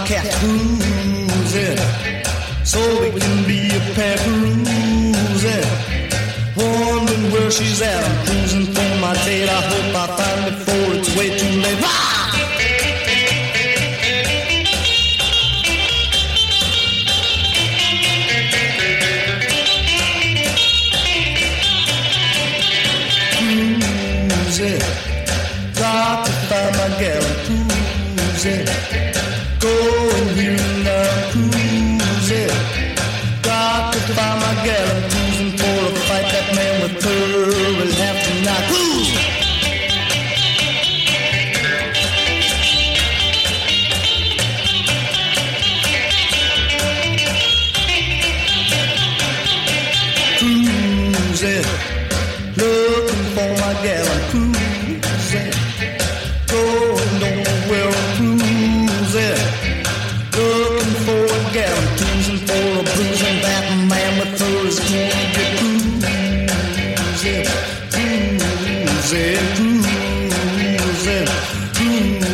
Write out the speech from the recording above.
cat cruising, so we can be a pair cruising. Wondering where she's at, I'm cruising for my date. I hope I find it before it's way too late. Rah! Cruising, got to find my gal, I'm cruising. Going here and now, I'm cruising. Got to find my gal, I'm cruising for a fight. That man with her will have to not cruise. Cruising, looking for my gal, I'm cruising. Going don't know where I'm cruising. Looking for a gal, I'm cruising for a bruising. That man with her is gonna get cruising, cruising, cruising, cruising.